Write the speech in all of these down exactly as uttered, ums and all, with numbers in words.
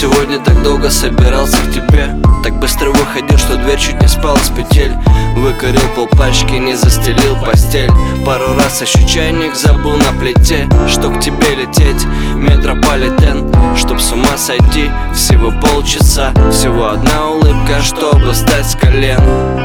сегодня так долго собирался к тебе, так быстро выходил, что дверь чуть не спала с петель. Выкурил полпачки, не застелил постель. Пару раз еще чайник забыл на плите. Что к тебе лететь, метрополитен, чтоб с ума сойти, всего полчаса. Всего одна улыбка, чтобы встать с колен.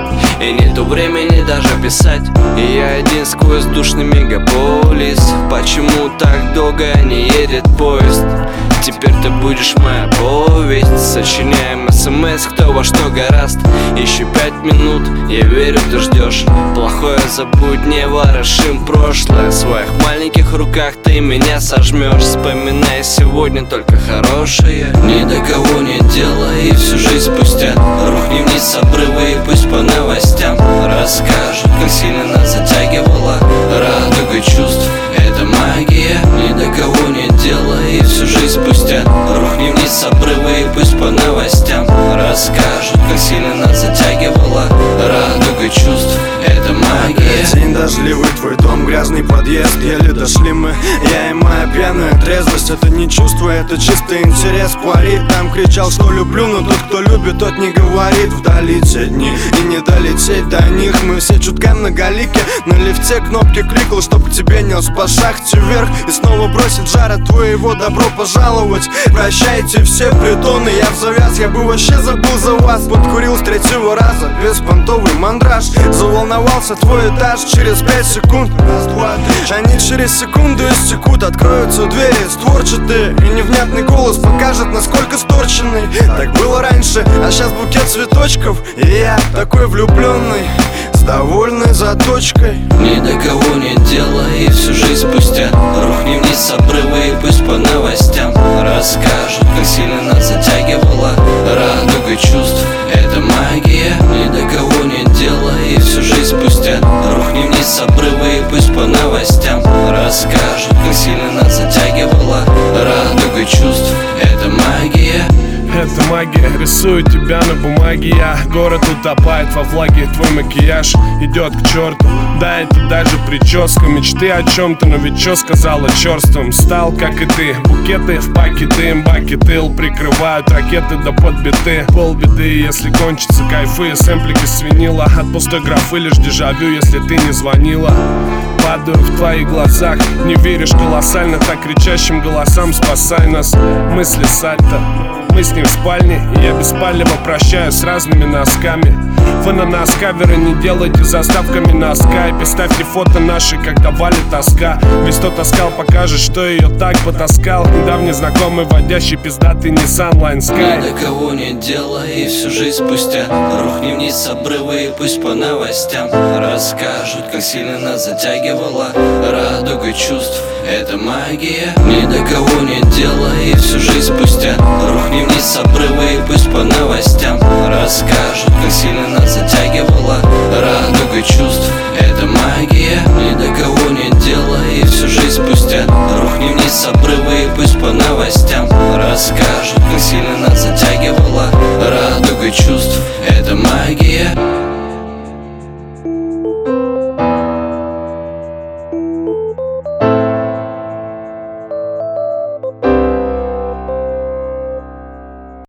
И нету времени даже писать, и я один сквозь душный мегаполис. Почему так долго не едет поезд? Теперь ты будешь моя повесть. Сочиняем смс, кто во что горазд. Еще пять минут, я верю, ты ждешь. Плохое забудь, не ворошим прошлое. В своих маленьких руках ты меня сожмешь. Вспоминай сегодня только хорошее. Ни до кого нет дела, и всю жизнь спустя рухни вниз с обрыва, и пусть по новостям расскажут, как сильно нас затягивала радуга чувств. Это магия. Ни до кого нет дела, и всю жизнь спустя рухни вниз с обрыва, и пусть по новостям расскажут, как сильно нас затягивала радуга чувств. Это магия. День дождливый, твой дом, грязный подъезд. Еле дошли мы, я и моя пьяная трезвость. Это не чувство, это чистый интерес. Пари там кричал, что люблю, но тот, кто любит, тот не говорит. Вдали те дни, и не долететь до них. Мы все чутка многолики, на лифте кнопки кликал, чтоб к тебе нес по шахте вверх. И снова бросит жар от твоего, добро пожаловать. Прощайте все притоны, я в завяз. Я бы вообще забыл за вас. Подкурил с третьего раза, беспонтовый мандраж. Заволновался твой этаж через пять секунд. Раз, два, три. Они через секунду истекут. Откроются двери створчатые, и невнятный голос покажет, насколько сторченный. Так было раньше, а сейчас букет цветочков. И я такой влюбленный, с довольной заточкой. Ни до кого нет дела, и всю жизнь спустя рухни вниз с обрыва, и пусть по новостям расскажут, как сильно нас затягивала радуга чувств. Это магия. Ни до кого нет дела, и всю жизнь спустя рухни вниз с обрыва, и пусть по новостям расскажут, как сильно нас затягивала радуга чувств. Это магия. Это магия, рисую тебя на бумаге я. Город утопает во влаге, твой макияж идет к черту. Да, это даже прическа, мечты о чем-то, но ведь чё сказала черством. Стал, как и ты, букеты в паке дым, баки тыл прикрывают ракеты да подбиты. Полбеды, если кончатся кайфы, сэмплики свинила. От пустой графы лишь дежавю, если ты не звонила. Падаю в твоих глазах, не веришь колоссально, так кричащим голосам спасай нас. Мысли сальто, мы с ним в спальне, и я беспалево прощаюсь с разными носками. Вы на нас каверы не делайте заставками на скайпе. Ставьте фото наши, когда валит тоска. Весь кто таскал, покажет, что ее так потаскал недавний знакомый, водящий пиздатый Nissan Line Sky. Ни до кого нет дела, и всю жизнь спустя рухни вниз с обрыва, и пусть по новостям расскажут, как сильно нас затягивала радуга чувств. Это магия. Ни до кого нет дела, и всю жизнь спустя рухни вниз с обрыва, и пусть по новостям расскажут, как сильно нас затягивала радуга чувств. Это магия. Ни до кого нет дела, и всю жизнь спустя рухни вниз с обрыва, и пусть по новостям расскажут, как сильно нас затягивала радуга чувств. Это магия.